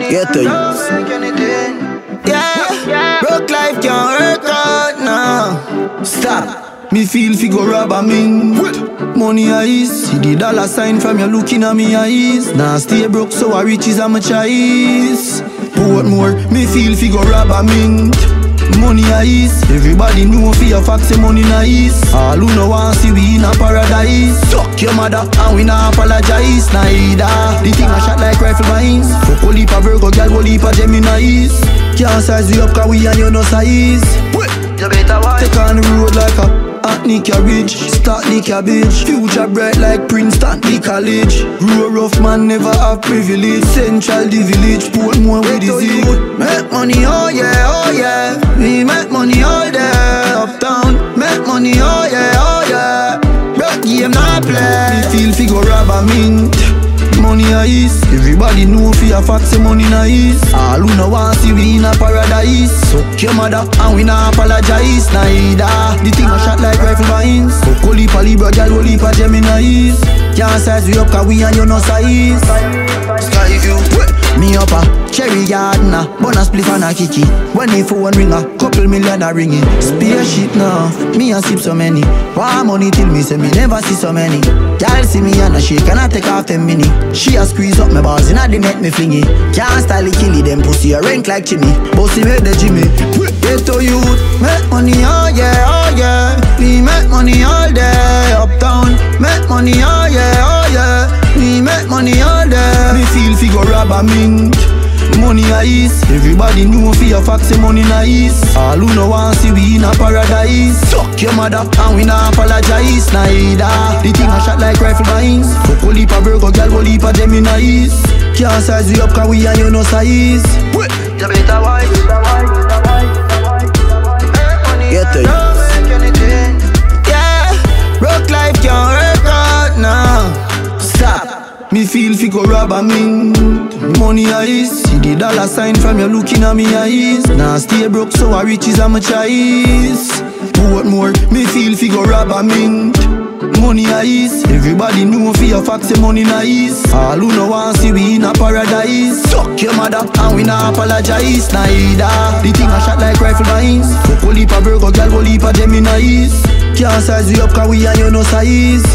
Get to use. Yeah, broke life can't work out now. Stop. Me feel fi go rob a ming. Money eyes, see the dollar sign from you looking at me eyes. Nah stay broke so I riches am a choice. Portmore, me feel fi go rob a mint. Money eyes, everybody know fi your facts say money nice. All who no want see we in a paradise. Suck your mother and we not apologize neither. The thing a shot like rifle mines. Fuck whole heap a Virgo, girl whole heap a Geminis. Can't size we up cause we and you no size. You better watch. Take on the road like a Hackney carriage, start the cabbage. Future bright like Princeton, the college. Grow rough man never have privilege. Central the village, Portmore with the zig. Make money, oh yeah, oh yeah. We make money all day, uptown. Make money, oh yeah, oh yeah. Broke game not play. Me feel fi go rob a mint. Money is, everybody know fi a fact say money nice. All who no want see we in a paradise. Suck your mother and we not apologize neither. The thing a shot like rifle mines. Fuck whole heap a Libra, girl whole heap a Geminis. Can't size we up cause we and you no size. Sky view, me up a cherry gardener, bonus spliff and a kiki. When the phone ring a couple million a ring it. Spaceship now, me a sip so many. Want money till me say me never see so many. Y'all see me and a shake and I take off 10 mini. She a squeeze up my balls and I the net me fling it. Can't style it, kill it, them pussy a rank like chimney. Bossy make the Jimmy. Get to youth, make money, oh yeah, oh yeah. We make money all day, uptown. Make money, oh yeah, oh yeah. We make money all day. Me feel fi go rob a mint. Money is, everybody know fi your facts say money nice. All who no want see we in a paradise. Suck your mother and we not apologize neither. The thing a shot like rifle mines. Fuck whole heap a Virgo, girl whole heap a Geminis. Can't size we up cause we and you no size. You better watch. Get to use. Yeah, broke life can't work out now. Stop. Me feel fi go rob a mint. Money eyes, see the dollar sign from you looking at me eyes. Nah stay broke so I riches am a choice. Portmore, me feel fi go rob a mint. Money eyes, everybody know fi your facts say money nice. All who no want see we in a paradise. Suck your mother and we not apologize neither. The thing a shot like rifle mines. Fuck whole heap a Virgo, girl whole heap a Geminis. Can't size we up cause we and you no size.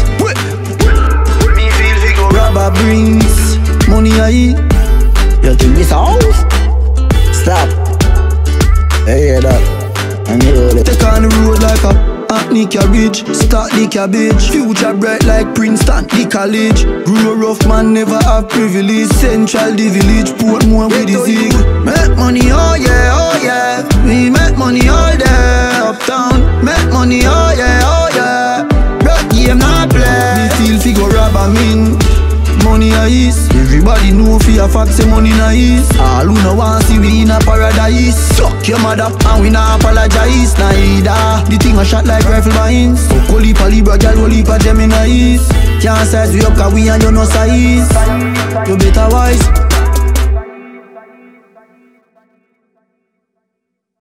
Rubber brings money I. You think this house? Stop. Hey, hear that? And you know that. Take on the road like a Hackney carriage, start the cabbage. Future bright like Princeton, the college. Grow rough man never have privilege. Central the village, Portmore with the zig. Make money, oh yeah, oh yeah. We make money all day, uptown. Make money, oh yeah, oh yeah. Broke game not play. Me feel fi go rob a mint. Money is, everybody know fi a fact say money nice. All who no want see we in a paradise. Suck your mother and we not apologize neither. The thing a shot like rifle mines. Fuck whole heap a Libra, girl whole heap a Geminis. Can't size we up cause we and you no size. You better wise.